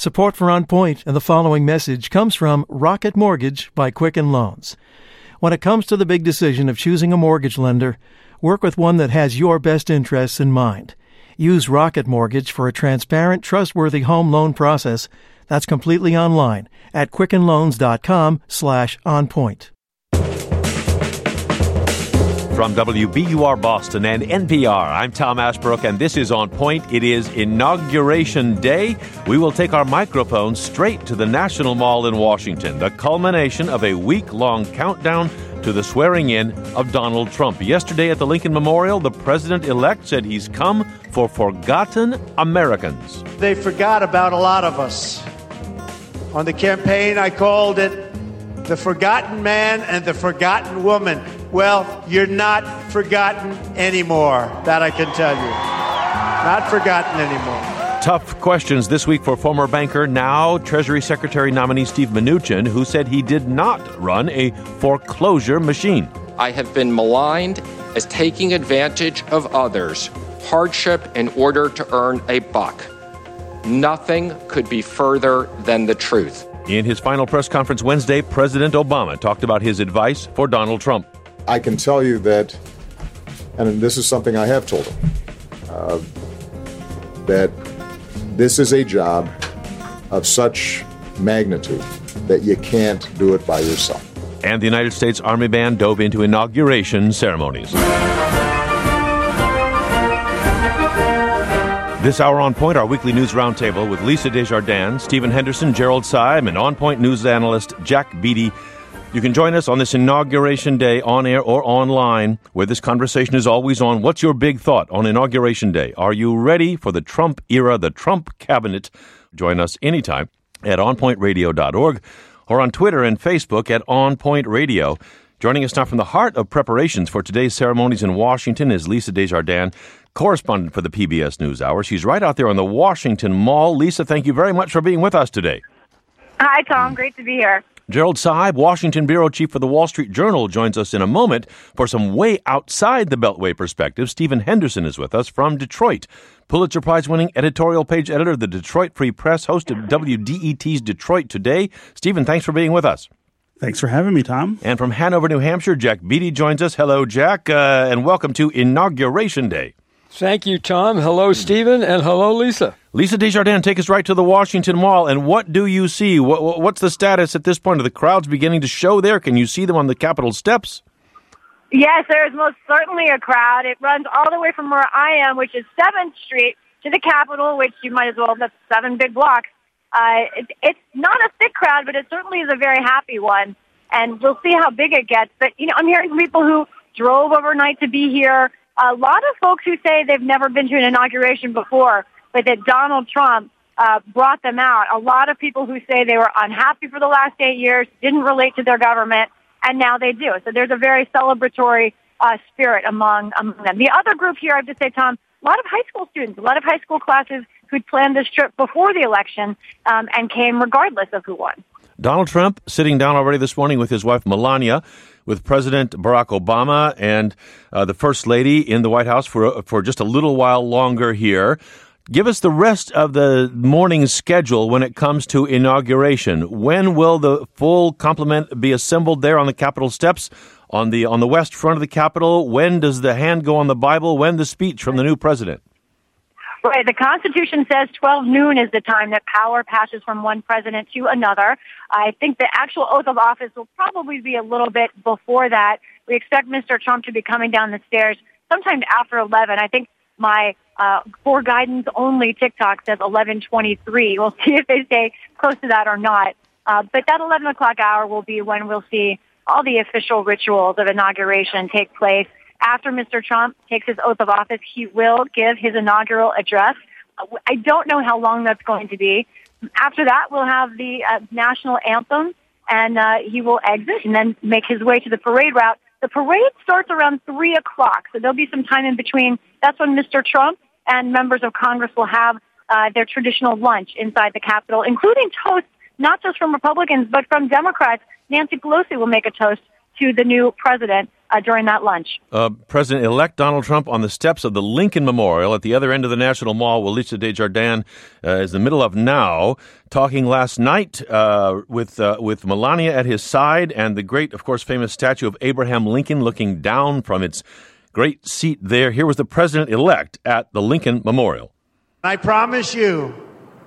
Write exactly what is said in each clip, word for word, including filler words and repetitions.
Support for On Point and the following message comes from Rocket Mortgage by Quicken Loans. When it comes to the big decision of choosing a mortgage lender, work with one that has your best interests in mind. Use Rocket Mortgage for a transparent, trustworthy home loan process that's completely online at quickenloans.com slash onpoint. From W B U R Boston and N P R, I'm Tom Ashbrook, and this is On Point. It is Inauguration Day. We will take our microphone straight to the National Mall in Washington, the culmination of a week-long countdown to the swearing-in of Donald Trump. Yesterday at the Lincoln Memorial, the president-elect said he's come for forgotten Americans. They forgot about a lot of us. On the campaign, I called it the forgotten man and the forgotten woman. Well, you're not forgotten anymore. That I can tell you. Not forgotten anymore. Tough questions this week for former banker, now Treasury Secretary nominee Steve Mnuchin, who said he did not run a foreclosure machine. I have been maligned as taking advantage of others' hardship in order to earn a buck. Nothing could be further than the truth. In his final press conference Wednesday, President Obama talked about his advice for Donald Trump. I can tell you that, and this is something I have told him, uh, that this is a job of such magnitude that you can't do it by yourself. And the United States Army Band dove into inauguration ceremonies. This hour On Point, our weekly news roundtable with Lisa Desjardins, Stephen Henderson, Gerald Syme, and On Point news analyst Jack Beatty. You can join us on this Inauguration Day on air or online, where this conversation is always on. What's your big thought on Inauguration Day? Are you ready for the Trump era, the Trump cabinet? Join us anytime at on point radio dot org or on Twitter and Facebook at On Point Radio. Joining us now from the heart of preparations for today's ceremonies in Washington is Lisa Desjardins, correspondent for the P B S NewsHour. She's right out there on the Washington Mall. Lisa, thank you very much for being with us today. Hi, Tom. Great to be here. Gerald Syme, Washington bureau chief for the Wall Street Journal, joins us in a moment for some way outside the Beltway perspective. Stephen Henderson is with us from Detroit. Pulitzer Prize-winning editorial page editor of the Detroit Free Press, host of W D E T's Detroit Today. Stephen, thanks for being with us. Thanks for having me, Tom. And from Hanover, New Hampshire, Jack Beatty joins us. Hello, Jack, uh, and welcome to Inauguration Day. Thank you, Tom. Hello, Stephen, and hello, Lisa. Lisa Desjardins, take us right to the Washington Mall. And what do you see? What, what's the status at this point? Are the crowds beginning to show there? Can you see them on the Capitol steps? Yes, there is most certainly a crowd. It runs all the way from where I am, which is seventh Street, to the Capitol, which you might as well, that's seven big blocks. Uh, it, it's not a thick crowd, but it certainly is a very happy one. And we'll see how big it gets. But, you know, I'm hearing from people who drove overnight to be here. A lot of folks who say they've never been to an inauguration before, but that Donald Trump uh, brought them out. A lot of people who say they were unhappy for the last eight years, didn't relate to their government, and now they do. So there's a very celebratory uh, spirit among, among them. The other group here, I have to say, Tom, a lot of high school students, a lot of high school classes who'd planned this trip before the election um, and came regardless of who won. Donald Trump sitting down already this morning with his wife Melania, with President Barack Obama and uh, the First Lady in the White House for for just a little while longer here. Give us the rest of the morning's schedule when it comes to inauguration. When will the full complement be assembled there on the Capitol steps, on the on the west front of the Capitol? When does the hand go on the Bible? When the speech from the new president? Right. The Constitution says twelve noon is the time that power passes from one president to another. I think the actual oath of office will probably be a little bit before that. We expect Mister Trump to be coming down the stairs sometime after eleven. I think my uh, for guidance only TikTok says eleven twenty-three. We'll see if they stay close to that or not. Uh, but that eleven o'clock hour will be when we'll see all the official rituals of inauguration take place. After Mister Trump takes his oath of office, he will give his inaugural address. I don't know how long that's going to be. After that, we'll have the uh, national anthem, and uh, he will exit and then make his way to the parade route. The parade starts around three o'clock, so there'll be some time in between. That's when Mister Trump and members of Congress will have uh, their traditional lunch inside the Capitol, including toast, not just from Republicans, but from Democrats. Nancy Pelosi will make a toast to the new president uh, during that lunch. Uh, President-elect Donald Trump on the steps of the Lincoln Memorial at the other end of the National Mall, where Lisa Desjardins uh, is in the middle of now, talking last night uh, with uh, with Melania at his side and the great, of course, famous statue of Abraham Lincoln looking down from its great seat there. Here was the president-elect at the Lincoln Memorial. I promise you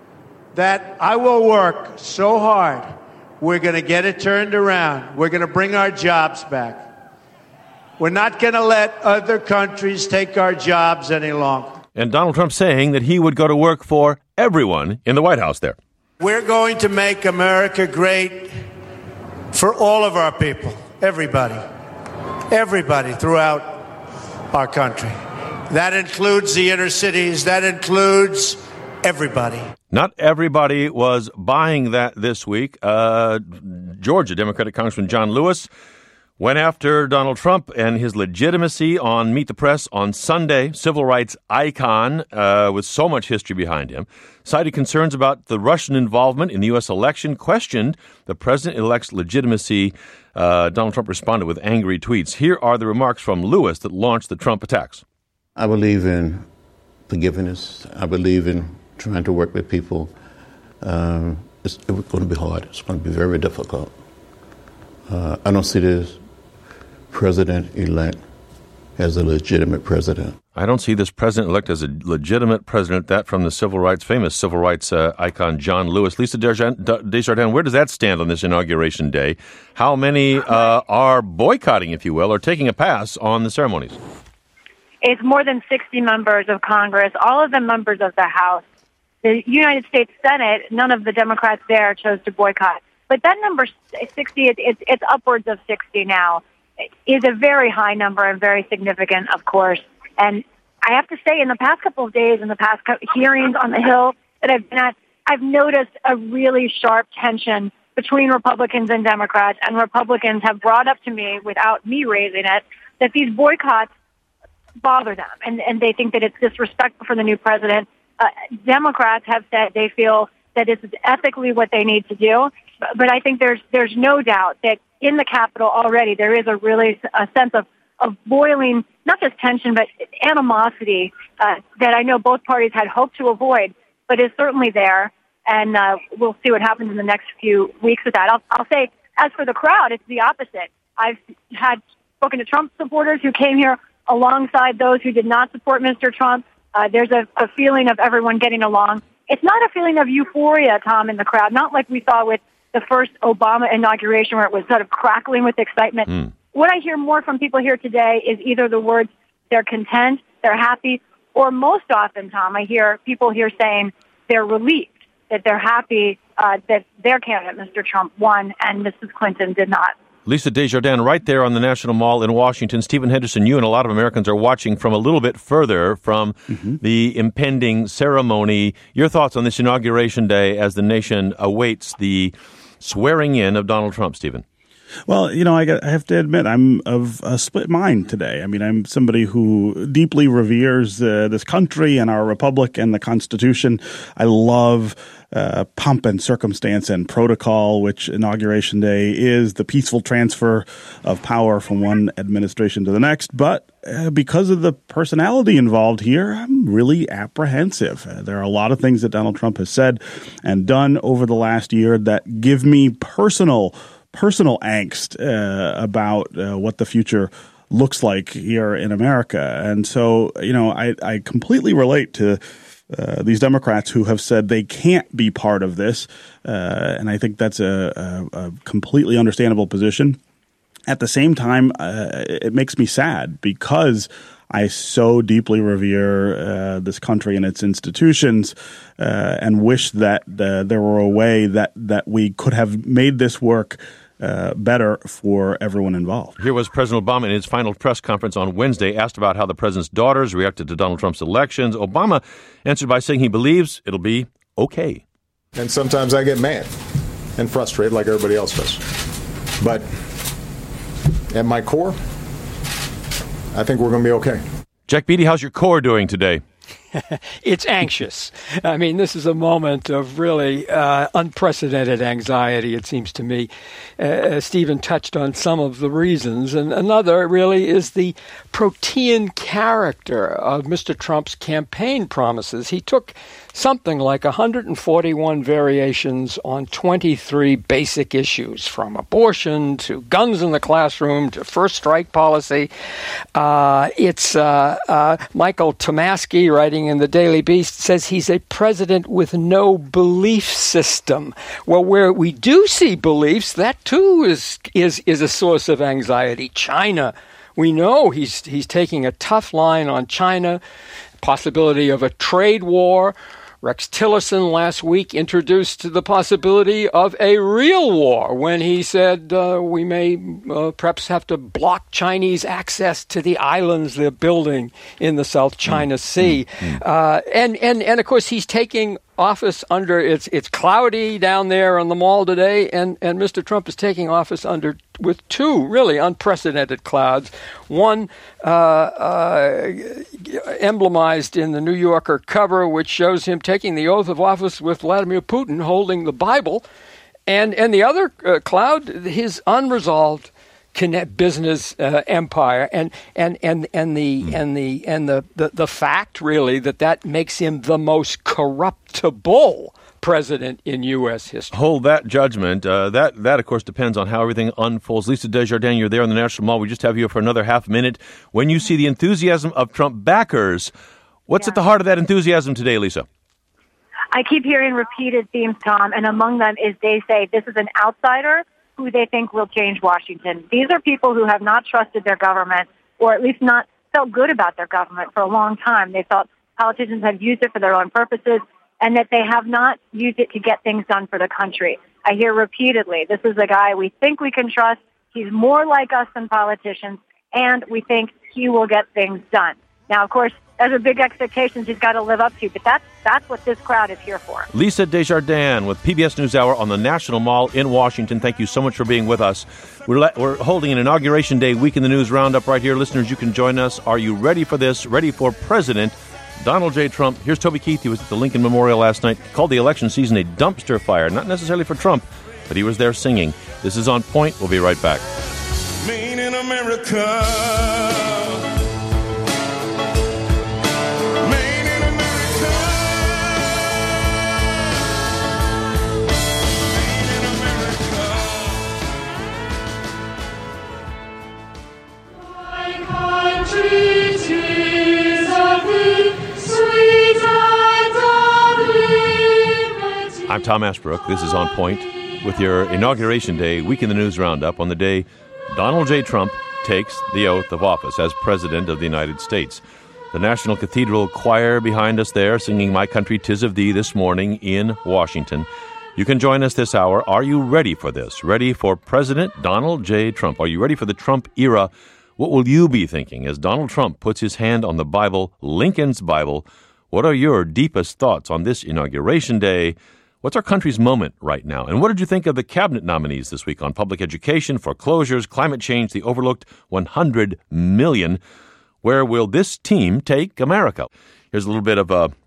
that I will work so hard. We're going to get it turned around. We're going to bring our jobs back. We're not going to let other countries take our jobs any longer. And Donald Trump saying that he would go to work for everyone in the White House there. We're going to make America great for all of our people, everybody, everybody throughout our country. That includes the inner cities. That includes everybody. Not everybody was buying that this week. Uh, Georgia Democratic Congressman John Lewis went after Donald Trump and his legitimacy on Meet the Press on Sunday. Civil rights icon uh, with so much history behind him. Cited concerns about the Russian involvement in the U S election. Questioned the president-elect's legitimacy. Uh, Donald Trump responded with angry tweets. Here are the remarks from Lewis that launched the Trump attacks. I believe in forgiveness. I believe in trying to work with people. Um, it's, it's going to be hard. It's going to be very difficult. Uh, I don't see this president-elect as a legitimate president. I don't see this president-elect as a legitimate president. That from the civil rights, famous civil rights uh, icon John Lewis. Lisa Desjardins, where does that stand on this inauguration day? How many uh, are boycotting, if you will, or taking a pass on the ceremonies? It's more than sixty members of Congress, all of them members of the House. The United States Senate, none of the Democrats there chose to boycott. But that number, sixty, it, it's, it's upwards of sixty now, it is a very high number and very significant, of course. And I have to say, in the past couple of days, in the past hearings on the Hill that I've been at, I've noticed a really sharp tension between Republicans and Democrats. And Republicans have brought up to me, without me raising it, that these boycotts bother them. And, and they think that it's disrespectful for the new president. Uh, Democrats have said they feel that it's ethically what they need to do. But, but I think there's there's no doubt that in the Capitol already there is a really a sense of, of boiling, not just tension, but animosity uh, that I know both parties had hoped to avoid, but is certainly there. And uh, we'll see what happens in the next few weeks with that. I'll, I'll say, as for the crowd, it's the opposite. I've had spoken to Trump supporters who came here alongside those who did not support Mister Trump. Uh, there's a, a feeling of everyone getting along. It's not a feeling of euphoria, Tom, in the crowd, not like we saw with the first Obama inauguration where it was sort of crackling with excitement. Mm. What I hear more from people here today is either the words they're content, they're happy, or most often, Tom, I hear people here saying they're relieved, that they're happy uh, that their candidate, Mister Trump, won and Missus Clinton did not. Lisa Desjardins, right there on the National Mall in Washington. Stephen Henderson, you and a lot of Americans are watching from a little bit further from mm-hmm. the impending ceremony. Your thoughts on this inauguration day as the nation awaits the swearing in of Donald Trump, Stephen? Well, you know, I, got, I have to admit, I'm of a split mind today. I mean, I'm somebody who deeply reveres uh, this country and our republic and the Constitution. I love uh, pomp and circumstance and protocol, which Inauguration Day is, the peaceful transfer of power from one administration to the next. But uh, because of the personality involved here, I'm really apprehensive. Uh, there are a lot of things that Donald Trump has said and done over the last year that give me personal personal angst uh, about uh, what the future looks like here in America. And so, you know, I, I completely relate to uh, these Democrats who have said they can't be part of this. Uh, and I think that's a, a, a completely understandable position. At the same time, uh, it makes me sad because I so deeply revere uh, this country and its institutions uh, and wish that uh, there were a way that, that we could have made this work uh, better for everyone involved. Here was President Obama in his final press conference on Wednesday, asked about how the president's daughters reacted to Donald Trump's elections. Obama answered by saying he believes it'll be okay. And sometimes I get mad and frustrated like everybody else does. But at my core, I think we're going to be okay. Jack Beatty, how's your core doing today? It's anxious. I mean, this is a moment of really uh, unprecedented anxiety, it seems to me. Uh, Stephen touched on some of the reasons, and another really is the protean character of Mister Trump's campaign promises. He took something like one hundred forty-one variations on twenty-three basic issues, from abortion to guns in the classroom to first strike policy. Uh, it's uh, uh, Michael Tomasky, writing in the Daily Beast, says he's a president with no belief system. Well, where we do see beliefs, that too is is is a source of anxiety. China, we know he's he's taking a tough line on China, possibility of a trade war. Rex Tillerson last week introduced the possibility of a real war when he said uh, we may uh, perhaps have to block Chinese access to the islands they're building in the South China mm, Sea. Mm, mm. Uh, and, and, and, of course, he's taking office under, it's it's cloudy down there on the mall today, and, and Mister Trump is taking office under with two really unprecedented clouds. One uh, uh, emblemized in the New Yorker cover, which shows him taking the oath of office with Vladimir Putin holding the Bible, and, and the other uh, cloud, his unresolved connect business uh, empire, and and and and the mm. and the and the, the the fact really that that makes him the most corruptible president in U S history. Hold that judgment. Uh, that that of course depends on how everything unfolds. Lisa Desjardins, you're there on the National Mall. We just have you for another half minute. When you see the enthusiasm of Trump backers, what's yeah. at the heart of that enthusiasm today, Lisa? I keep hearing repeated themes, Tom, and among them is they say this is an outsider who they think will change Washington. These are people who have not trusted their government, or at least not felt good about their government for a long time. They thought politicians have used it for their own purposes, and that they have not used it to get things done for the country. I hear repeatedly, this is a guy we think we can trust. He's more like us than politicians, and we think he will get things done. Now, of course, those are big expectations he's got to live up to, but that's that's what this crowd is here for. Lisa Desjardins with P B S NewsHour on the National Mall in Washington. Thank you so much for being with us. We're, le- we're holding an Inauguration Day Week in the News Roundup right here. Listeners, you can join us. Are you ready for this? Ready for President Donald J. Trump? Here's Toby Keith. He was at the Lincoln Memorial last night. Called the election season a dumpster fire. Not necessarily for Trump, but he was there singing. This is On Point. We'll be right back. Made in America. I'm Tom Ashbrook. This is On Point with your Inauguration Day Week in the News Roundup on the day Donald J. Trump takes the oath of office as President of the United States. The National Cathedral Choir behind us there singing My Country 'Tis of Thee this morning in Washington. You can join us this hour. Are you ready for this? Ready for President Donald J. Trump? Are you ready for the Trump era? What will you be thinking as Donald Trump puts his hand on the Bible, Lincoln's Bible? What are your deepest thoughts on this Inauguration Day? What's our country's moment right now? And what did you think of the cabinet nominees this week on public education, foreclosures, climate change, the overlooked one hundred million? Where will this team take America? Here's a little bit of a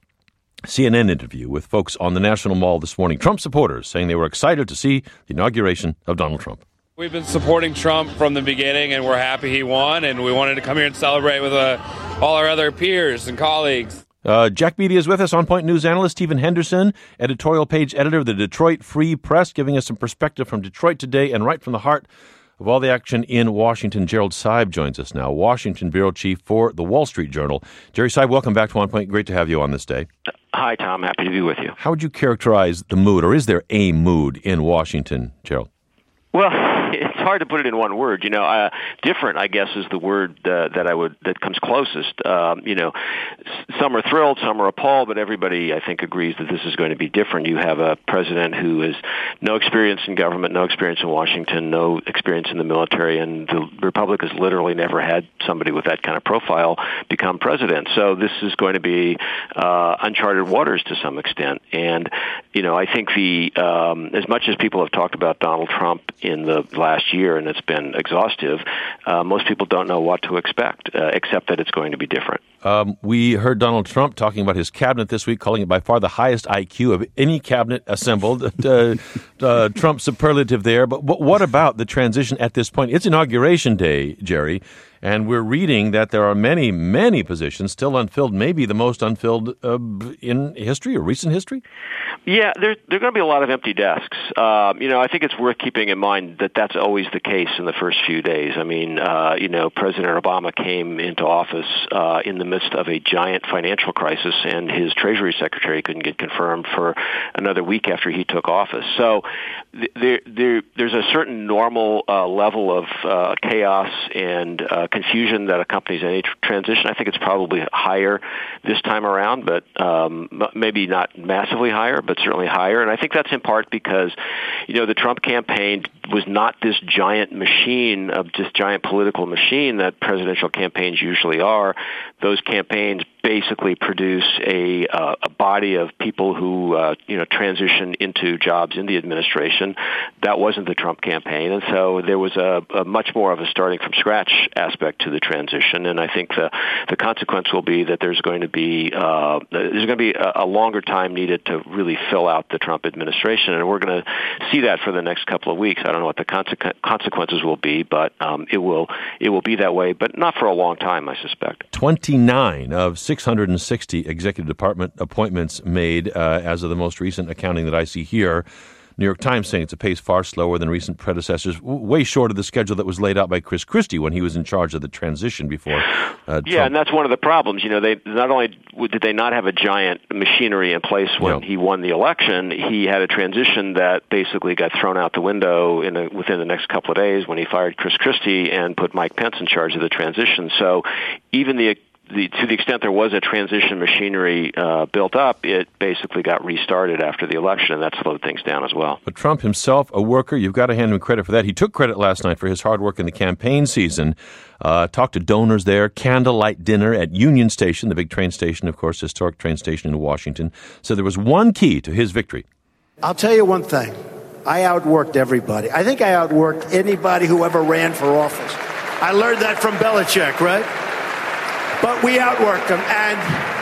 C N N interview with folks on the National Mall this morning. Trump supporters saying they were excited to see the inauguration of Donald Trump. We've been supporting Trump from the beginning, and we're happy he won, and we wanted to come here and celebrate with uh, all our other peers and colleagues. Uh, Jack Beatty is with us, On Point News analyst Stephen Henderson, editorial page editor of the Detroit Free Press, giving us some perspective from Detroit today and right from the heart of all the action in Washington. Gerald Seib joins us now, Washington bureau chief for the Wall Street Journal. Jerry Seib, welcome back to On Point. Great to have you on this day. Hi, Tom. Happy to be with you. How would you characterize the mood, or is there a mood in Washington, Gerald? Well, it's hard to put it in one word. You know, uh, different, I guess, is the word uh, that I would that comes closest. Um, you know, s- some are thrilled, some are appalled, but everybody, I think, agrees that this is going to be different. You have a president who has no experience in government, no experience in Washington, no experience in the military, and the Republic has literally never had somebody with that kind of profile become president. So this is going to be uh, uncharted waters to some extent. And, you know, I think the um, as much as people have talked about Donald Trump in the last year, and it's been exhaustive, uh, most people don't know what to expect, uh, except that it's going to be different. Um, we heard Donald Trump talking about his cabinet this week, calling it by far the highest I Q of any cabinet assembled. uh, uh, Trump's superlative there. But, but what about the transition at this point? It's Inauguration Day, Jerry, and we're reading that there are many, many positions still unfilled, maybe the most unfilled uh, in history or recent history? Yeah, there, there are going to be a lot of empty desks. Um, you know, I think it's worth keeping in mind that that's always the case in the first few days. I mean, uh, you know, President Obama came into office uh, in the midst of a giant financial crisis, and his Treasury Secretary couldn't get confirmed for another week after he took office. So there, there, there's a certain normal uh, level of uh, chaos and uh, confusion that accompanies any tr- transition. I think it's probably higher this time around, but um, maybe not massively higher, but certainly higher. And I think that's in part because, you know, the Trump campaign was not this giant machine of this giant political machine that presidential campaigns usually are. Those campaigns basically produce a, uh, a body of people who, uh, you know, transition into jobs in the administration. That wasn't the Trump campaign. And so there was a, a much more of a starting from scratch aspect to the transition. And I think the, the consequence will be that there's going to be, uh, there's going to be a, a longer time needed to really fill out the Trump administration. And we're going to see that for the next couple of weeks. I don't know what the consequ- consequences will be, but um, it will, it will be that way, but not for a long time, I suspect. twenty-nine of six hundred sixty executive department appointments made uh, as of the most recent accounting that I see here. New York Times saying it's a pace far slower than recent predecessors, w- way short of the schedule that was laid out by Chris Christie when he was in charge of the transition before uh, Trump. Yeah, and that's one of the problems. You know, they not only did they not have a giant machinery in place when yeah. he won the election, he had a transition that basically got thrown out the window in a, within the next couple of days when he fired Chris Christie and put Mike Pence in charge of the transition. So even the The, to the extent there was a transition machinery uh, built up, it basically got restarted after the election, and that slowed things down as well. But Trump himself, a worker, you've got to hand him credit for that. He took credit last night for his hard work in the campaign season, uh, talked to donors there, candlelight dinner at Union Station, the big train station, of course, historic train station in Washington. So there was one key to his victory. I'll tell you one thing. I outworked everybody. I think I outworked anybody who ever ran for office. I learned that from Belichick, right? But we outworked them, and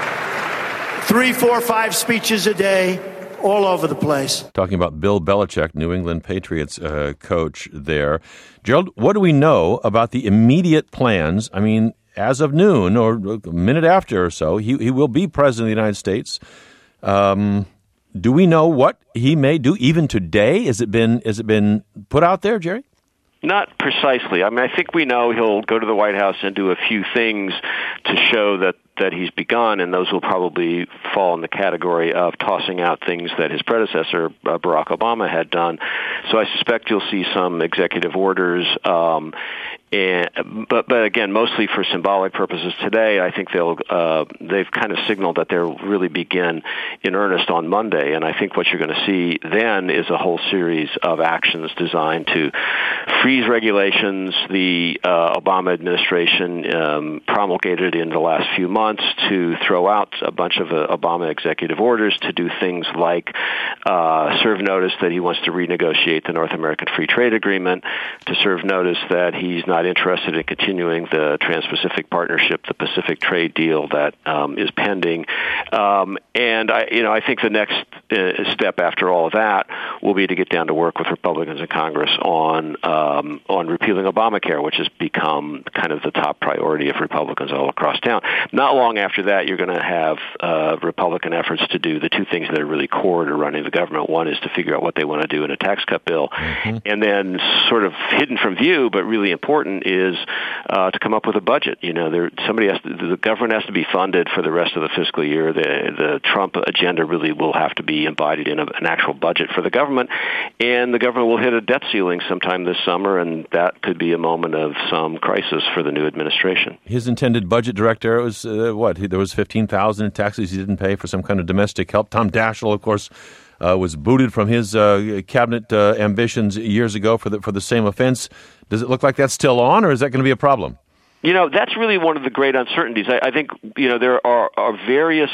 three, four, five speeches a day, all over the place. Talking about Bill Belichick, New England Patriots uh, coach there. Gerald, what do we know about the immediate plans? I mean, as of noon or a minute after or so, he, he will be president of the United States. Um, do we know what he may do even today? Has it been, has it been put out there, Jerry? Not precisely. I mean, I think we know he'll go to the White House and do a few things to show that, that he's begun, and those will probably fall in the category of tossing out things that his predecessor, uh, Barack Obama, had done. So I suspect you'll see some executive orders, um, and, but, but again, mostly for symbolic purposes today. I think they'll uh, they've kind of signaled that they'll really begin in earnest on Monday, and I think what you're going to see then is a whole series of actions designed to freeze regulations the uh, Obama administration um, promulgated in the last few months, to throw out a bunch of uh, Obama executive orders, to do things like uh, serve notice that he wants to renegotiate the North American Free Trade Agreement, to serve notice that he's not interested in continuing the Trans-Pacific Partnership, the Pacific Trade Deal that um, is pending. Um, and I, you know, I think the next uh, step after all of that will be to get down to work with Republicans in Congress on um, on repealing Obamacare, which has become kind of the top priority of Republicans all across town. Not long after that, you're going to have uh, Republican efforts to do the two things that are really core to running the government. One is to figure out what they want to do in a tax cut bill, mm-hmm. and then sort of hidden from view, but really important, is uh, to come up with a budget. You know, there somebody has to, the government has to be funded for the rest of the fiscal year. The the Trump agenda really will have to be embodied in a, an actual budget for the government, and the government will hit a debt ceiling sometime this summer, and that could be a moment of some crisis for the new administration. His intended budget director was uh, what? There was fifteen thousand in taxes he didn't pay for some kind of domestic help. Tom Daschle, of course, uh, was booted from his uh, cabinet uh, ambitions years ago for the for the same offense. Does it look like that's still on, or is that going to be a problem? You know, that's really one of the great uncertainties. I, I think, you know, there are, are various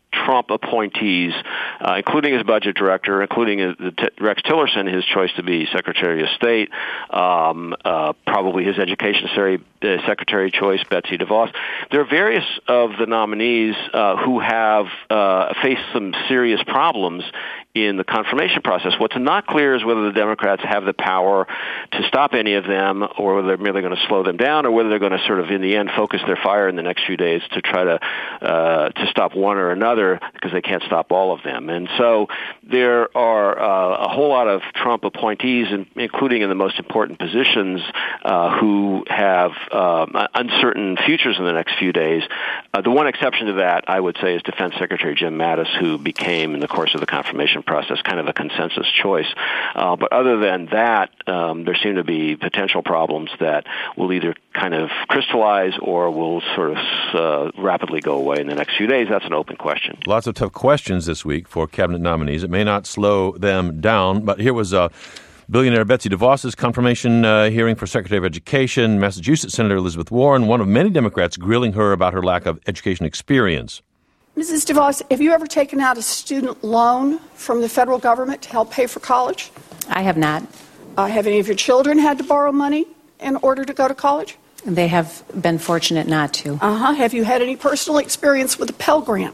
Trump appointees, uh, including his budget director, including his, the t- Rex Tillerson, his choice to be Secretary of State, um, uh, probably his education secretary, uh, secretary choice, Betsy DeVos. There are various of the nominees uh, who have uh, faced some serious problems in the confirmation process. What's not clear is whether the Democrats have the power to stop any of them, or whether they're merely going to slow them down, or whether they're going to sort of, in the end, focus their fire in the next few days to try to uh, to stop one or another, because they can't stop all of them. And so there are uh, a whole lot of Trump appointees, including in the most important positions, uh, who have uh, uncertain futures in the next few days. Uh, the one exception to that, I would say, is Defense Secretary Jim Mattis, who became, in the course of the confirmation process, kind of a consensus choice. Uh, but other than that, um, there seem to be potential problems that will either kind of crystallize or will sort of uh, rapidly go away in the next few days. That's an open question. Lots of tough questions this week for cabinet nominees. It may not slow them down, but here was uh, billionaire Betsy DeVos's confirmation uh, hearing for Secretary of Education, Massachusetts Senator Elizabeth Warren, one of many Democrats grilling her about her lack of education experience. Missus DeVos, have you ever taken out a student loan from the federal government to help pay for college? I have not. Uh, have any of your children had to borrow money in order to go to college? They have been fortunate not to. Uh-huh. Have you had any personal experience with the Pell Grant?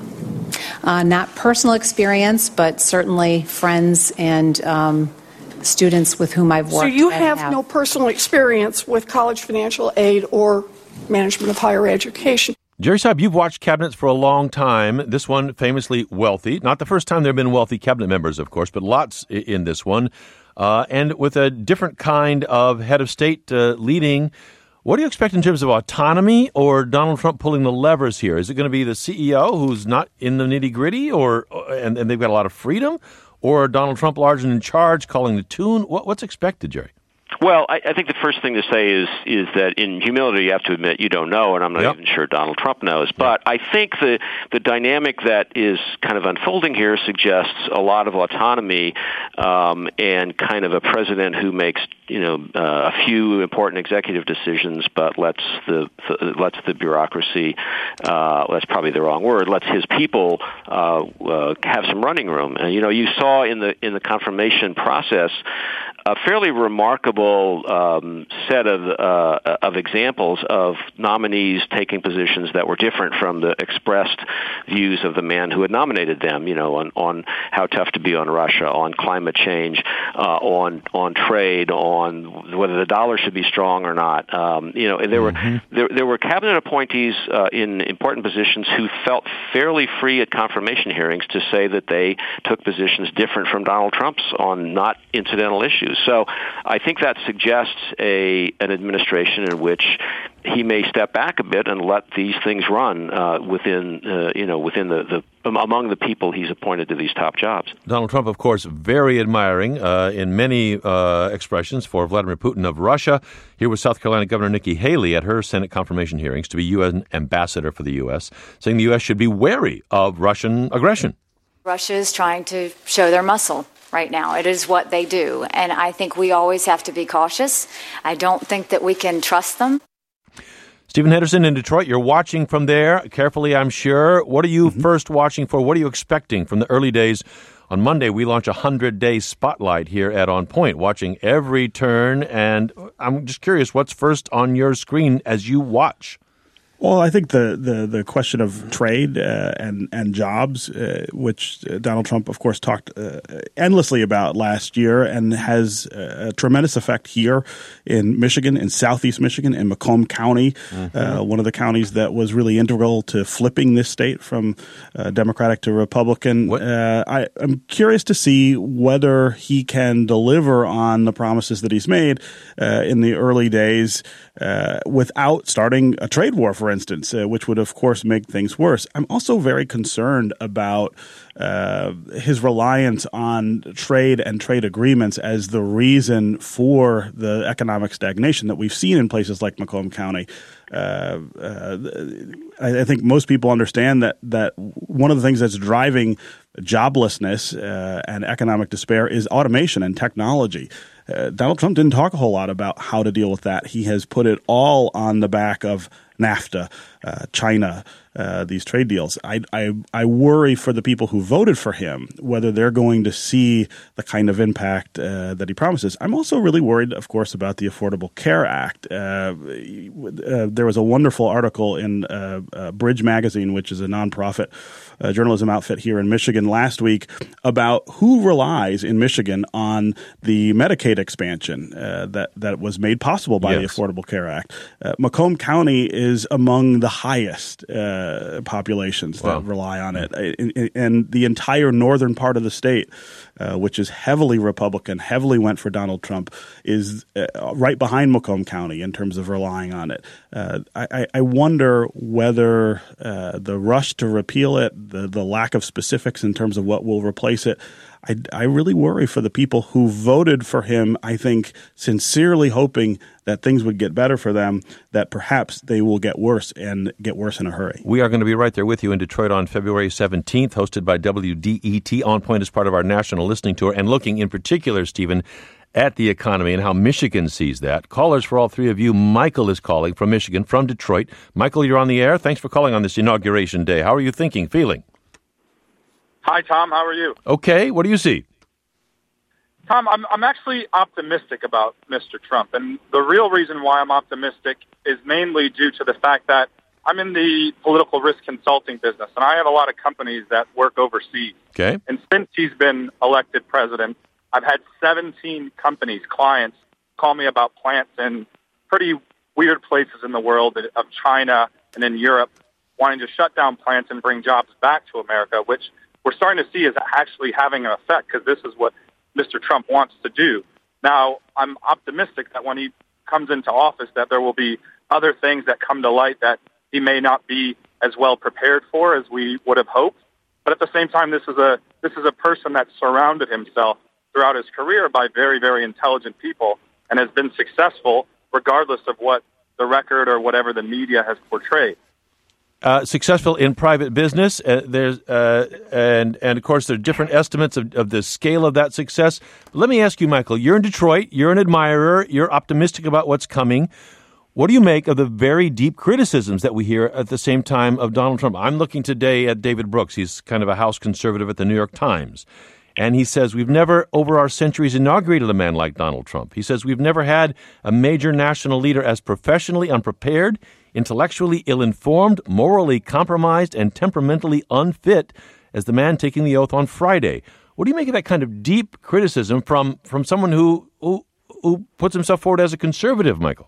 Uh, not personal experience, but certainly friends and um, students with whom I've worked. So you have, have no personal experience with college financial aid or management of higher education? Jerry Seib, you've watched cabinets for a long time. This one famously wealthy. Not the first time there have been wealthy cabinet members, of course, but lots in this one. Uh, and with a different kind of head of state uh, leading. What do you expect in terms of autonomy or Donald Trump pulling the levers here? Is it going to be the C E O who's not in the nitty-gritty or and, and they've got a lot of freedom? Or Donald Trump large and in charge calling the tune? What, what's expected, Jerry? Well, I, I think the first thing to say is is that in humility you have to admit you don't know, and I'm not yep. even sure Donald Trump knows. But I think the the dynamic that is kind of unfolding here suggests a lot of autonomy um, and kind of a president who makes you know uh, a few important executive decisions, but lets the, the lets the bureaucracy uh, that's probably the wrong word lets his people uh, uh, have some running room. And you know you saw in the in the confirmation process a fairly remarkable um, set of uh, of examples of nominees taking positions that were different from the expressed views of the man who had nominated them. You know, on, on how tough to be on Russia, on climate change, uh, on on trade, on whether the dollar should be strong or not. Um, you know, and there mm-hmm. were there, there were cabinet appointees uh, in important positions who felt fairly free at confirmation hearings to say that they took positions different from Donald Trump's on not incidental issues. So I think that suggests a an administration in which he may step back a bit and let these things run uh, within uh, you know within the, the among the people he's appointed to these top jobs. Donald Trump, of course, very admiring uh, in many uh, expressions for Vladimir Putin of Russia. Here was South Carolina Governor Nikki Haley at her Senate confirmation hearings to be U N ambassador for the U S, saying the U S should be wary of Russian aggression. Russia is trying to show their muscle right now. It is what they do. And I think we always have to be cautious. I don't think that we can trust them. Stephen Henderson in Detroit, you're watching from there carefully, I'm sure. What are you mm-hmm. first watching for? What are you expecting from the early days? On Monday, we launch a hundred-day spotlight here at On Point, watching every turn. And I'm just curious, what's first on your screen as you watch? Well, I think the, the, the question of trade uh, and and jobs, uh, which Donald Trump, of course, talked uh, endlessly about last year and has a tremendous effect here in Michigan, in southeast Michigan, in Macomb County, mm-hmm. uh, one of the counties that was really integral to flipping this state from uh, Democratic to Republican. Uh, I, I'm curious to see whether he can deliver on the promises that he's made uh, in the early days uh, without starting a trade war, for instance, uh, which would, of course, make things worse. I'm also very concerned about uh, his reliance on trade and trade agreements as the reason for the economic stagnation that we've seen in places like Macomb County. Uh, uh, I, I think most people understand that that one of the things that's driving joblessness uh, and economic despair is automation and technology. Uh, Donald Trump didn't talk a whole lot about how to deal with that. He has put it all on the back of NAFTA, uh, China, uh, these trade deals. I, I I worry for the people who voted for him, whether they're going to see the kind of impact uh, that he promises. I'm also really worried, of course, about the Affordable Care Act. Uh, uh, there was a wonderful article in uh, uh, Bridge Magazine, which is a nonprofit uh, journalism outfit here in Michigan last week, about who relies in Michigan on the Medicaid expansion uh, that, that was made possible by yes. the Affordable Care Act. Uh, Macomb County is among the highest uh, populations wow. that rely on it. And, and the entire northern part of the state, uh, which is heavily Republican, heavily went for Donald Trump, is uh, right behind Macomb County in terms of relying on it. Uh, I, I wonder whether uh, the rush to repeal it, the, the lack of specifics in terms of what will replace it, I, I really worry for the people who voted for him, I think, sincerely hoping that things would get better for them, that perhaps they will get worse and get worse in a hurry. We are going to be right there with you in Detroit on February seventeenth, hosted by W D E T On Point as part of our national listening tour, and looking in particular, Stephen, at the economy and how Michigan sees that. Callers for all three of you. Michael is calling from Michigan, from Detroit. Michael, you're on the air. Thanks for calling on this Inauguration Day. How are you thinking, feeling? Hi, Tom. How are you? Okay. What do you see? Tom, I'm, I'm actually optimistic about Mister Trump. And the real reason why I'm optimistic is mainly due to the fact that I'm in the political risk consulting business, and I have a lot of companies that work overseas. Okay. And since he's been elected president, I've had seventeen companies, clients, call me about plants in pretty weird places in the world of China and in Europe, wanting to shut down plants and bring jobs back to America, which we're starting to see is actually having an effect because this is what Mister Trump wants to do. Now, I'm optimistic that when he comes into office that there will be other things that come to light that he may not be as well prepared for as we would have hoped. But at the same time, this is a this is a person that surrounded himself throughout his career by very, very intelligent people and has been successful regardless of what the record or whatever the media has portrayed. Uh, successful in private business. Uh, there's uh, and and of course there are different estimates of, of the scale of that success. But let me ask you, Michael. You're in Detroit. You're an admirer. You're optimistic about what's coming. What do you make of the very deep criticisms that we hear at the same time of Donald Trump? I'm looking today at David Brooks. He's kind of a House conservative at the New York Times. And he says, we've never, over our centuries, inaugurated a man like Donald Trump. He says, we've never had a major national leader as professionally unprepared, intellectually ill-informed, morally compromised, and temperamentally unfit as the man taking the oath on Friday. What do you make of that kind of deep criticism from, from someone who, who who puts himself forward as a conservative, Michael?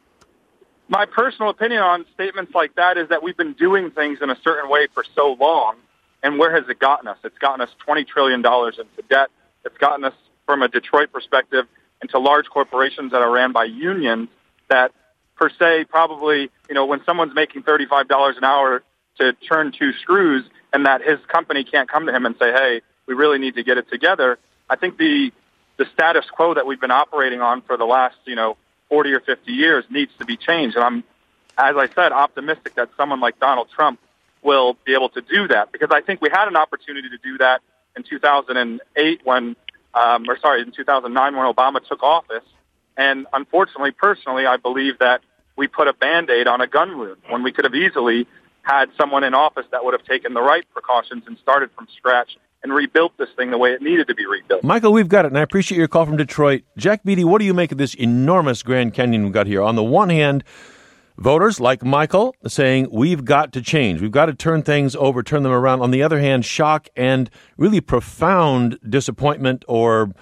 My personal opinion on statements like that is that we've been doing things in a certain way for so long, and where has it gotten us? It's gotten us twenty trillion dollars into debt. It's gotten us, from a Detroit perspective, into large corporations that are ran by unions that, per se, probably, you know, when someone's making thirty-five dollars an hour to turn two screws and that his company can't come to him and say, hey, we really need to get it together, I think the the status quo that we've been operating on for the last, you know, forty or fifty years needs to be changed. And I'm, as I said, optimistic that someone like Donald Trump will be able to do that, because I think we had an opportunity to do that in two thousand eight when, um, or sorry, in two thousand nine when Obama took office. And unfortunately, personally, I believe that we put a Band-Aid on a gun wound when we could have easily had someone in office that would have taken the right precautions and started from scratch and rebuilt this thing the way it needed to be rebuilt. Michael, we've got it, and I appreciate your call from Detroit. Jack Beatty, what do you make of this enormous Grand Canyon we've got here? On the one hand, voters like Michael saying we've got to change. We've got to turn things over, turn them around. On the other hand, shock and really profound disappointment, or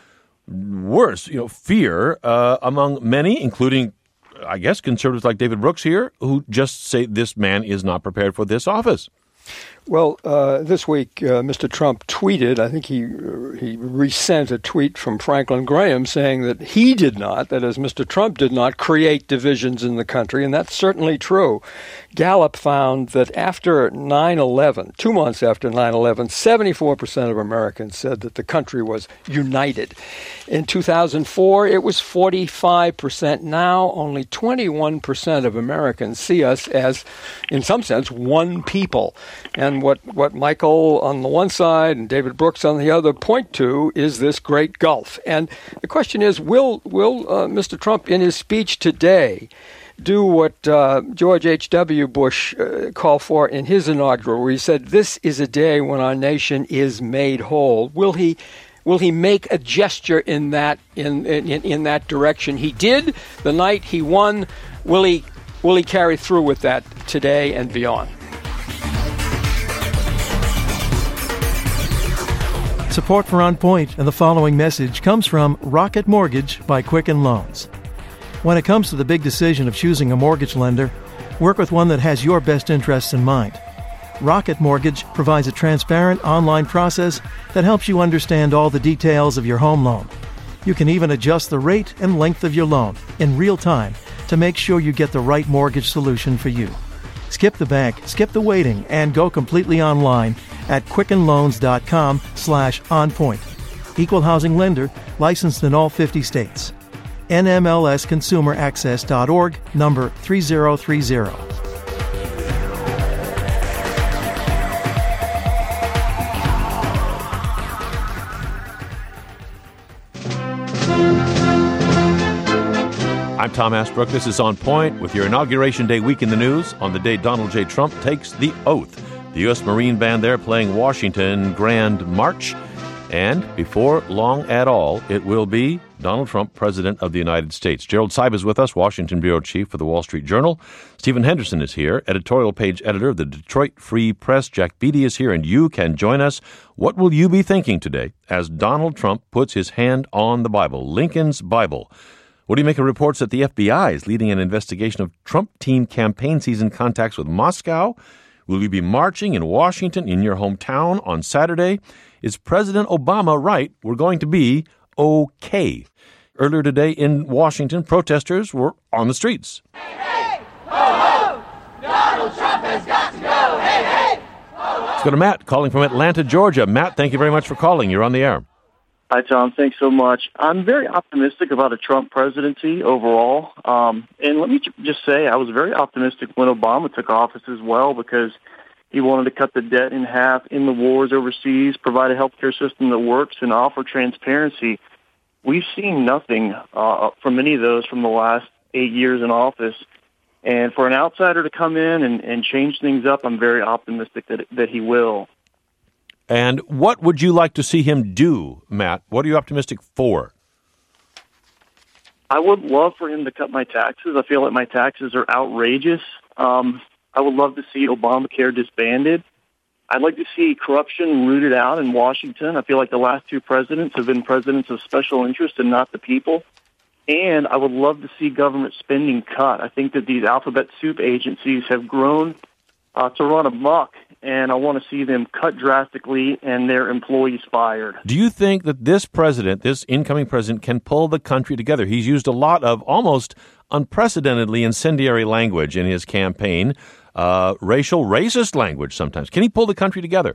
worse, you know, fear uh, among many, including, I guess, conservatives like David Brooks here, who just say this man is not prepared for this office. Well, uh, this week, uh, Mister Trump tweeted, I think he uh, he resent a tweet from Franklin Graham saying that he did not, that is, Mister Trump did not create divisions in the country, and that's certainly true. Gallup found that after nine eleven, two months after nine eleven, seventy-four percent of Americans said that the country was united. In two thousand four, it was forty-five percent. Now, only twenty-one percent of Americans see us as, in some sense, one people. And what, what Michael on the one side and David Brooks on the other point to is this great gulf. And the question is, will will uh, Mister Trump, in his speech today, do what uh, George H W. Bush uh, called for in his inaugural, where he said, "This is a day when our nation is made whole"? Will he will he make a gesture in that in in, in that direction? He did the night he won. Will he will he carry through with that today and beyond? Support for On Point and the following message comes from Rocket Mortgage by Quicken Loans. When it comes to the big decision of choosing a mortgage lender, work with one that has your best interests in mind. Rocket Mortgage provides a transparent online process that helps you understand all the details of your home loan. You can even adjust the rate and length of your loan in real time to make sure you get the right mortgage solution for you. Skip the bank, skip the waiting, and go completely online at quickenloans.com slash onpoint. Equal housing lender, licensed in all fifty states. N M L S consumer access dot org, number three zero three zero. I'm Tom Asbrook. This is On Point with your Inauguration Day week in the news on the day Donald J. Trump takes the oath. The U S. Marine Band there playing Washington Grand March. And before long at all, it will be Donald Trump, President of the United States. Gerald Seib is with us, Washington Bureau Chief for the Wall Street Journal. Stephen Henderson is here, editorial page editor of the Detroit Free Press. Jack Beatty is here, and you can join us. What will you be thinking today as Donald Trump puts his hand on the Bible, Lincoln's Bible? What do you make of reports that the F B I is leading an investigation of Trump team campaign season contacts with Moscow? Will you be marching in Washington in your hometown on Saturday? Is President Obama right? We're going to be okay. Earlier today in Washington, protesters were on the streets. Hey, hey, ho, ho! Donald Trump has got to go! Hey, hey, ho, ho! Let's go to Matt, calling from Atlanta, Georgia. Matt, thank you very much for calling. You're on the air. Hi, Tom. Thanks so much. I'm very optimistic about a Trump presidency overall. Um, and let me just say, I was very optimistic when Obama took office as well, because he wanted to cut the debt in half in the wars overseas, provide a healthcare system that works, and offer transparency. We've seen nothing uh, from any of those from the last eight years in office. And for an outsider to come in and, and change things up, I'm very optimistic that that he will. And what would you like to see him do, Matt? What are you optimistic for? I would love for him to cut my taxes. I feel like my taxes are outrageous. Um, I would love to see Obamacare disbanded. I'd like to see corruption rooted out in Washington. I feel like the last two presidents have been presidents of special interest and not the people. And I would love to see government spending cut. I think that these alphabet soup agencies have grown uh, to run amok, and I want to see them cut drastically and their employees fired. Do you think that this president, this incoming president, can pull the country together? He's used a lot of almost unprecedentedly incendiary language in his campaign, uh, racial, racist language sometimes. Can he pull the country together?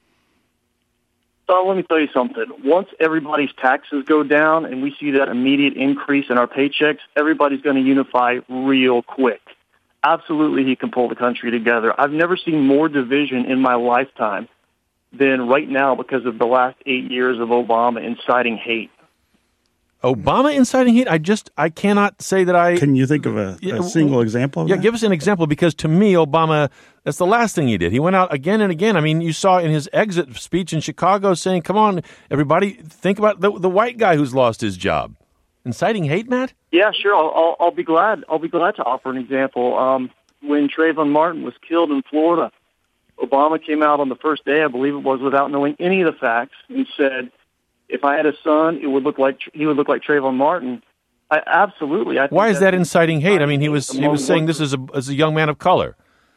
So let me tell you something. Once everybody's taxes go down and we see that immediate increase in our paychecks, everybody's going to unify real quick. Absolutely, he can pull the country together. I've never seen more division in my lifetime than right now because of the last eight years of Obama inciting hate. Obama inciting hate? I just, I cannot say that I... Can you think of a, a single example of yeah, that? give us an example, because to me, Obama, that's the last thing he did. He went out again and again. I mean, you saw in his exit speech in Chicago saying, come on, everybody, think about the, the white guy who's lost his job. Inciting hate, Matt? Yeah, sure. I'll, I'll, I'll be glad. I'll be glad to offer an example. Um, when Trayvon Martin was killed in Florida, Obama came out on the first day, I believe it was, without knowing any of the facts, and said, if I had a son, it would look like he would look like Trayvon Martin. I, absolutely. I think Why is that inciting hate? I mean, he was he was saying this is a as a young man of color.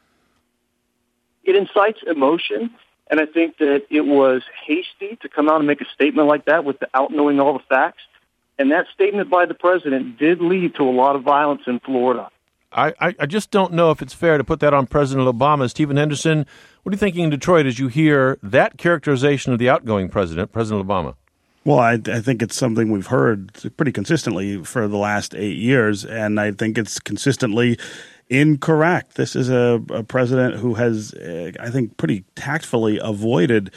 It incites emotion, and I think that it was hasty to come out and make a statement like that without knowing all the facts. And that statement by the president did lead to a lot of violence in Florida. I, I, I just don't know if it's fair to put that on President Obama. Stephen Henderson, what are you thinking in Detroit as you hear that characterization of the outgoing president, President Obama? Well, I, I think it's something we've heard pretty consistently for the last eight years, and I think it's consistently incorrect. This is a, a president who has, uh, I think, pretty tactfully avoided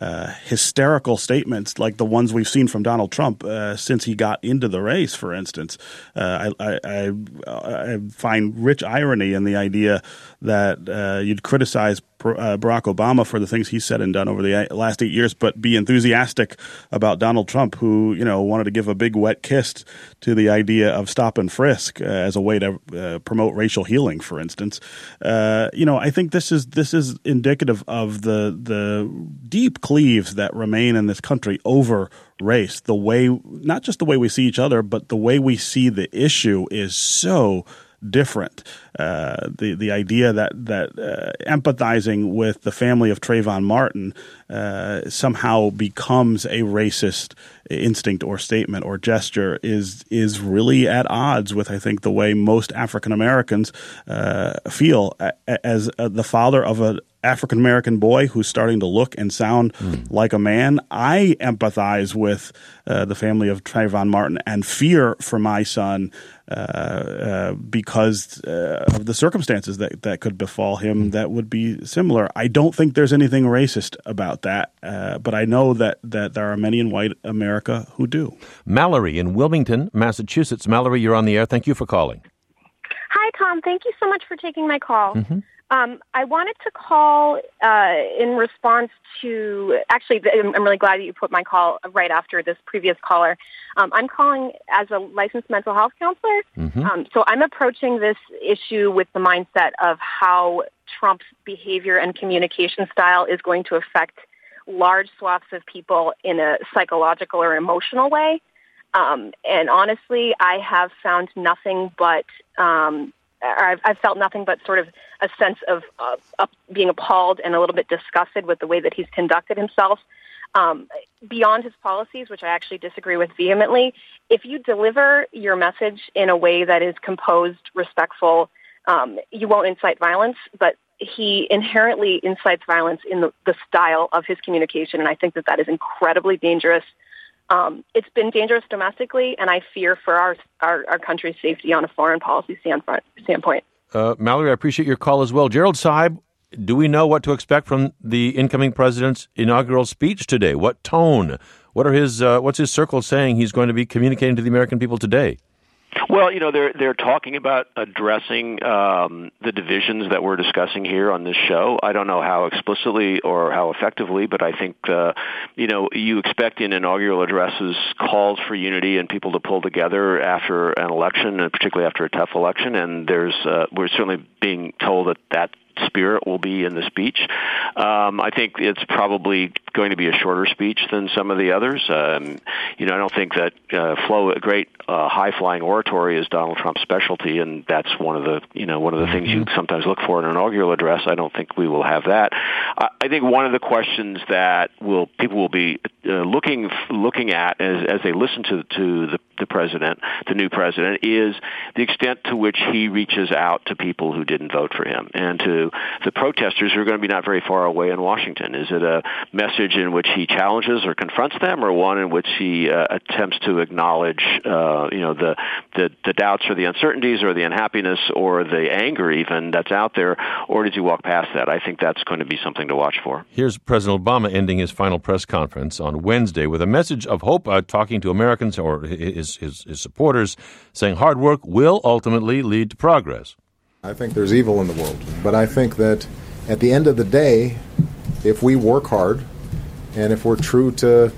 uh, hysterical statements like the ones we've seen from Donald Trump uh, since he got into the race, for instance. Uh, I, I, I find rich irony in the idea that uh, you'd criticize uh, Barack Obama for the things he's said and done over the last eight years, but be enthusiastic about Donald Trump, who, you know, wanted to give a big wet kiss to the idea of stop and frisk uh, as a way to uh, promote racial healing, for instance. Uh, you know, I think this is this is indicative of the the deep cleaves that remain in this country over race. The way, not just the way we see each other, but the way we see the issue is so different. Uh, the the idea that that uh, empathizing with the family of Trayvon Martin uh, somehow becomes a racist instinct or statement or gesture is is really at odds with, I think, the way most African Americans uh, feel. As uh, the father of an African American boy who's starting to look and sound mm. like a man, I empathize with uh, the family of Trayvon Martin and fear for my son uh, uh, because uh, of the circumstances that, that could befall him that would be similar. I don't think there's anything racist about that, uh, but I know that, that there are many in white America who do. Mallory in Wilmington, Massachusetts. Mallory, you're on the air. Thank you for calling. Hi, Tom. Thank you so much for taking my call. Mm-hmm. Um, I wanted to call uh, in response to, actually, I'm really glad that you put my call right after this previous caller. Um, I'm calling as a licensed mental health counselor. Mm-hmm. Um, so I'm approaching this issue with the mindset of how Trump's behavior and communication style is going to affect large swaths of people in a psychological or emotional way. Um, and honestly, I have found nothing but... Um, I've, I've felt nothing but sort of a sense of uh, uh, being appalled and a little bit disgusted with the way that he's conducted himself. Um, beyond his policies, which I actually disagree with vehemently, if you deliver your message in a way that is composed, respectful, um, you won't incite violence, but he inherently incites violence in the, the style of his communication, and I think that that is incredibly dangerous. Um, it's been dangerous domestically, and I fear for our, our, our country's safety on a foreign policy standpoint. Uh, Mallory, I appreciate your call as well. Gerald Saib, do we know what to expect from the incoming president's inaugural speech today? What tone? What are his? Uh, what's his circle saying he's going to be communicating to the American people today? Well, you know, they're they're talking about addressing um, the divisions that we're discussing here on this show. I don't know how explicitly or how effectively, but I think, uh, you know, you expect in inaugural addresses calls for unity and people to pull together after an election, and particularly after a tough election. And there's uh, we're certainly being told that that spirit will be in the speech. Um, I think it's probably going to be a shorter speech than some of the others. Um, you know, I don't think that uh, flow, great uh, high-flying oratory is Donald Trump's specialty, and that's one of the, you know, one of the things you sometimes look for in an inaugural address. I don't think we will have that. I, I think one of the questions that will people will be uh, looking looking at as, as they listen to to the, the president, the new president, is the extent to which he reaches out to people who didn't vote for him and to the protesters who are going to be not very far away in Washington. Is it a message in which he challenges or confronts them, or one in which he uh, attempts to acknowledge, uh, you know, the, the the doubts or the uncertainties or the unhappiness or the anger even that's out there, or does he walk past that? I think that's going to be something to watch for. Here's President Obama ending his final press conference on Wednesday with a message of hope, uh, talking to Americans or his, his, his supporters, saying hard work will ultimately lead to progress. I think there's evil in the world, but I think that at the end of the day, if we work hard and if we're true to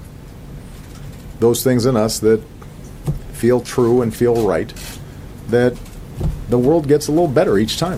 those things in us that feel true and feel right, that the world gets a little better each time.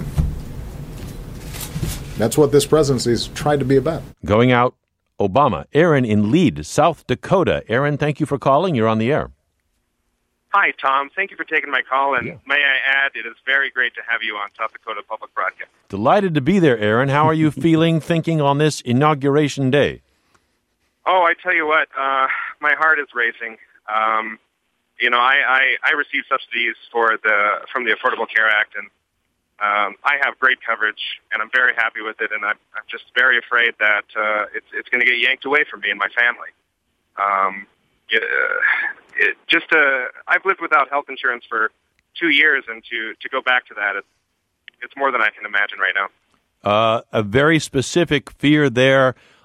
That's what this presidency has tried to be about. Going out, Obama. Aaron in Lead, South Dakota. Aaron, thank you for calling. You're on the air. Hi, Tom. Thank you for taking my call, and yeah. may I add, it is very great to have you on South Dakota Public Broadcast. Delighted to be there, Aaron. How are you feeling, thinking on this inauguration day? Oh, I tell you what, uh, my heart is racing. Um, you know, I, I, I receive subsidies for the from the Affordable Care Act, and um, I have great coverage, and I'm very happy with it, and I'm, I'm just very afraid that uh, it's, it's going to get yanked away from me and my family. Um, it, uh, it, just uh, I've lived without health insurance for two years, and to, to go back to that, it, it's more than I can imagine right now. Uh, a very specific fear there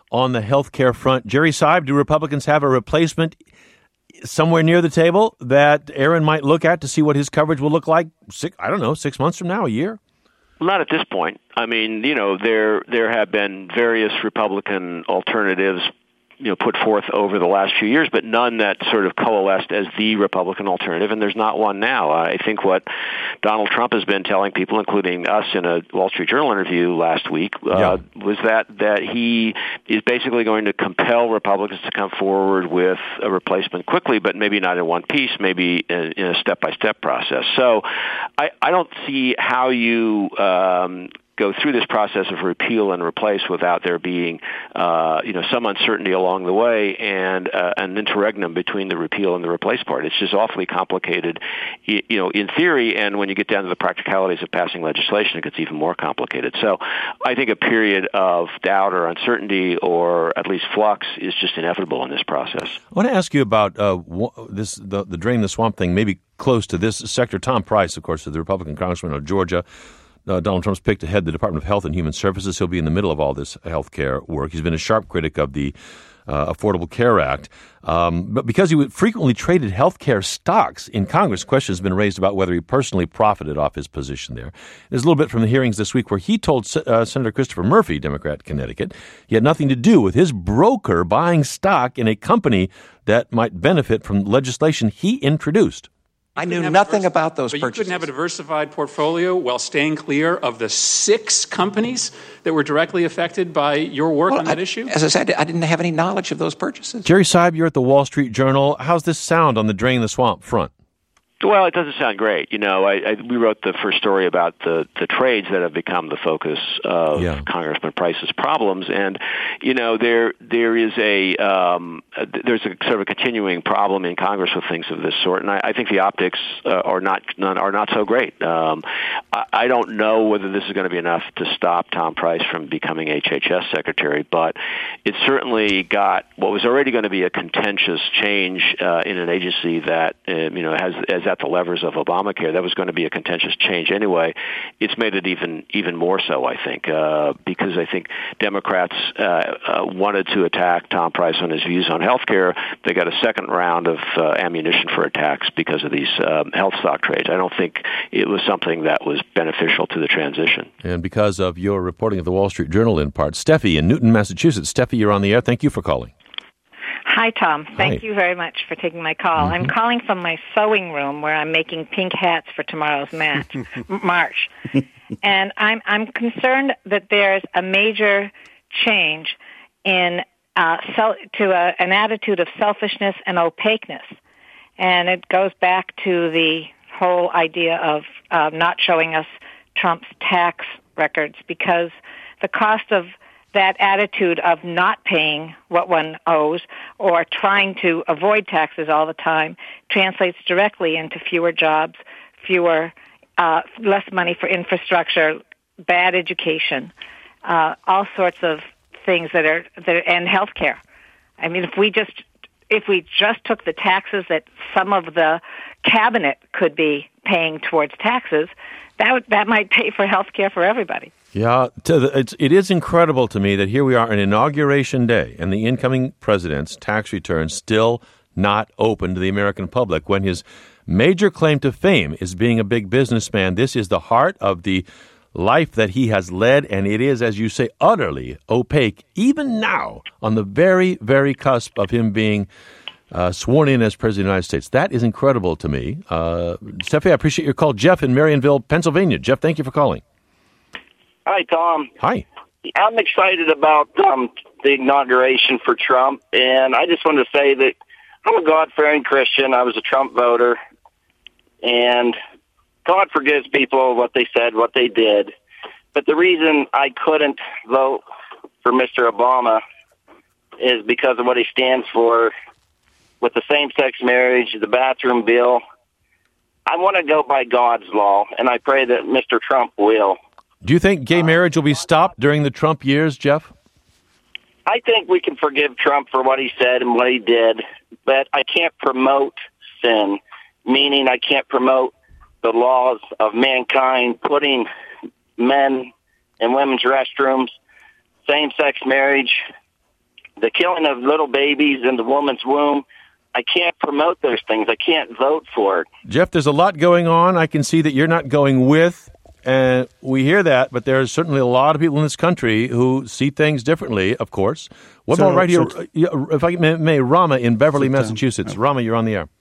on the health care front. Jerry Seib, do Republicans have a replacement somewhere near the table that Aaron might look at to see what his coverage will look like, six, I don't know, six months from now, a year? Not at this point. I mean, you know, there there have been various Republican alternatives, you know, put forth over the last few years, but none that sort of coalesced as the Republican alternative, and there's not one now. I think what Donald Trump has been telling people, including us in a Wall Street Journal interview last week, uh, yeah. was that, that he is basically going to compel Republicans to come forward with a replacement quickly, but maybe not in one piece, maybe in, in a step-by-step process. So I, I don't see how you um, go through this process of repeal and replace without there being, uh, you know, some uncertainty along the way and uh, an interregnum between the repeal and the replace part. It's just awfully complicated, you know, in theory, and when you get down to the practicalities of passing legislation, it gets even more complicated. So I think a period of doubt or uncertainty or at least flux is just inevitable in this process. I want to ask you about uh, this, the, the drain the swamp thing, maybe close to this sector. Tom Price, of course, is the Republican congressman of Georgia. Uh, Donald Trump's picked to head the Department of Health and Human Services. He'll be in the middle of all this health care work. He's been a sharp critic of the uh, Affordable Care Act. Um, but because he frequently traded health care stocks in Congress, questions have been raised about whether he personally profited off his position there. There's a little bit from the hearings this week where he told uh, Senator Christopher Murphy, Democrat, Connecticut, he had nothing to do with his broker buying stock in a company that might benefit from legislation he introduced. I knew nothing about those but purchases. You couldn't have a diversified portfolio while staying clear of the six companies that were directly affected by your work well, on that I, issue? As I said, I didn't have any knowledge of those purchases. Jerry Seib, you're at the Wall Street Journal. How's this sound on the drain the swamp front? Well, it doesn't sound great. You know, I, I, we wrote the first story about the, the trades that have become the focus of yeah. Congressman Price's problems, and you know, there there is a um, there's a sort of a continuing problem in Congress with things of this sort, and I, I think the optics uh, are not are not so great. Um, I, I don't know whether this is going to be enough to stop Tom Price from becoming H H S secretary, but it certainly got what was already going to be a contentious change uh, in an agency that uh, you know has has at the levers of Obamacare. That was going to be a contentious change anyway. It's made it even even more so, I think, uh, because I think Democrats uh, uh, wanted to attack Tom Price on his views on health care. They got a second round of uh, ammunition for attacks because of these um, health stock trades. I don't think it was something that was beneficial to the transition. And because of your reporting of the Wall Street Journal in part, Steffi in Newton, Massachusetts. Steffi, you're on the air. Thank you for calling. Hi, Tom. Thank Hi. you very much for taking my call. Mm-hmm. I'm calling from my sewing room where I'm making pink hats for tomorrow's match, march. And I'm I'm concerned that there's a major change in uh, sel- to a, an attitude of selfishness and opaqueness. And it goes back to the whole idea of uh, not showing us Trump's tax records, because the cost of that attitude of not paying what one owes or trying to avoid taxes all the time translates directly into fewer jobs, fewer, uh, less money for infrastructure, bad education, uh, all sorts of things that are, that are, and healthcare. I mean, if we just, if we just took the taxes that some of the cabinet could be paying towards taxes, that would, that might pay for healthcare for everybody. Yeah, to the, it's, it is incredible to me that here we are on Inauguration Day and the incoming president's tax returns still not open to the American public when his major claim to fame is being a big businessman. This is the heart of the life that he has led, and it is, as you say, utterly opaque, even now on the very, very cusp of him being uh, sworn in as President of the United States. That is incredible to me. Uh, Steffi, I appreciate your call. Jeff in Marionville, Pennsylvania. Jeff, thank you for calling. Hi, Tom. Hi. I'm excited about um, the inauguration for Trump, and I just wanted to say that I'm a God-fearing Christian. I was a Trump voter, and God forgives people what they said, what they did. But the reason I couldn't vote for Mister Obama is because of what he stands for with the same-sex marriage, the bathroom bill. I want to go by God's law, and I pray that Mister Trump will. Do you think gay marriage will be stopped during the Trump years, Jeff? I think we can forgive Trump for what he said and what he did, but I can't promote sin, meaning I can't promote the laws of mankind, putting men in women's restrooms, same-sex marriage, the killing of little babies in the woman's womb. I can't promote those things. I can't vote for it. Jeff, there's a lot going on. I can see that you're not going with, and we hear that, but there's certainly a lot of people in this country who see things differently, of course. What so, about right here, so, if I may, may Rama in Beverly, so, Massachusetts. uh, Rama, you're on the air.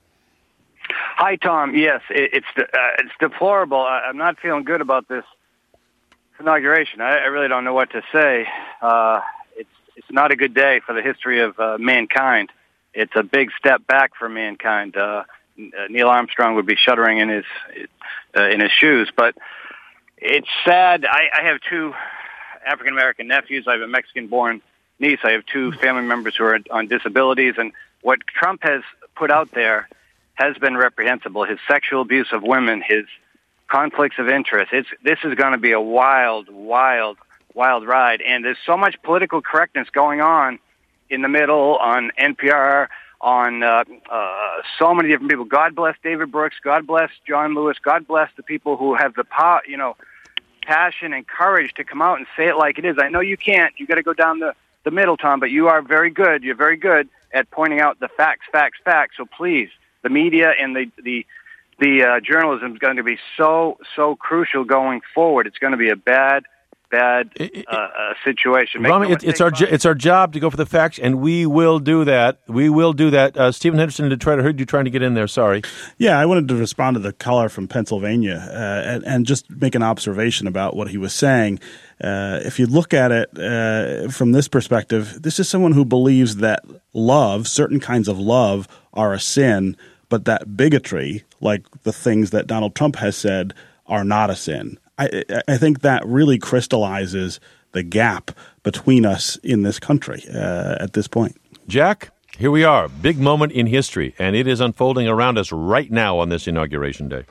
Hi, Tom. Yes, it, it's uh, it's deplorable. I, I'm not feeling good about this inauguration. I, I really don't know what to say. Uh, it's it's not a good day for the history of uh, mankind. It's a big step back for mankind. Uh, Neil Armstrong would be shuddering in his uh, in his shoes. But it's sad. I, I have two African American nephews. I have a Mexican-born niece. I have two family members who are on disabilities. And what Trump has put out there has been reprehensible. His sexual abuse of women, his conflicts of interest. It's this is going to be a wild, wild, wild ride. And there's so much political correctness going on in the middle, on N P R, on uh, uh, so many different people. God bless David Brooks. God bless John Lewis. God bless the people who have the power, you know, passion and courage to come out and say it like it is. I know you can't. You got to go down the, the middle, Tom, but you are very good. You're very good at pointing out the facts, facts, facts. So please, the media and the the the uh, journalism is going to be so so crucial going forward. It's going to be a bad. bad uh, uh, situation. Rami, no it, it's our it's our job to go for the facts, and we will do that. We will do that. Uh, Stephen Henderson in Detroit, I heard you trying to get in there. Sorry. Yeah, I wanted to respond to the caller from Pennsylvania uh, and, and just make an observation about what he was saying. Uh, if you look at it uh, from this perspective, this is someone who believes that love, certain kinds of love, are a sin, but that bigotry, like the things that Donald Trump has said, are not a sin. I, I think that really crystallizes the gap between us in this country uh, at this point. Jack, here we are. Big moment in history, and it is unfolding around us right now on this Inauguration Day.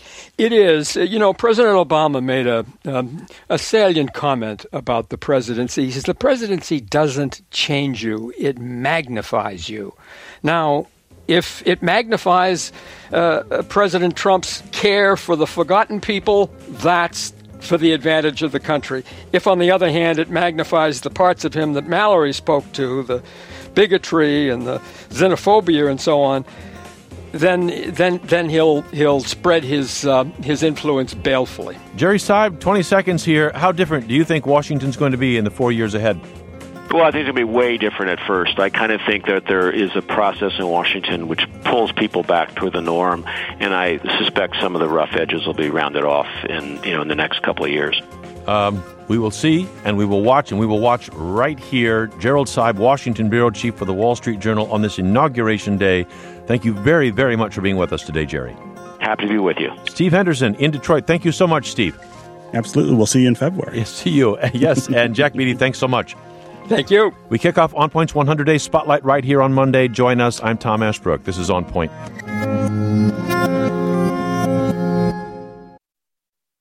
It is. You know, President Obama made a um, a salient comment about the presidency. He says, the presidency doesn't change you, it magnifies you. Now, if it magnifies uh, President Trump's care for the forgotten people, that's for the advantage of the country. If, on the other hand, it magnifies the parts of him that Mallory spoke to, the bigotry and the xenophobia and so on, then then then he'll he'll spread his uh, his influence balefully. Jerry Seib, twenty seconds here. How different do you think Washington's going to be in the four years ahead? Well, I think it's going to be way different at first. I kind of think that there is a process in Washington which pulls people back toward the norm, and I suspect some of the rough edges will be rounded off in you know in the next couple of years. Um, we will see, and we will watch, and we will watch right here. Gerald Seib, Washington bureau chief for the Wall Street Journal, on this Inauguration Day. Thank you very, very much for being with us today, Jerry. Happy to be with you. Steve Henderson in Detroit. Thank you so much, Steve. Absolutely. We'll see you in February. Yes, see you. Yes, and Jack Beatty, thanks so much. Thank you. We kick off On Point's one hundred Day Spotlight right here on Monday. Join us. I'm Tom Ashbrook. This is On Point.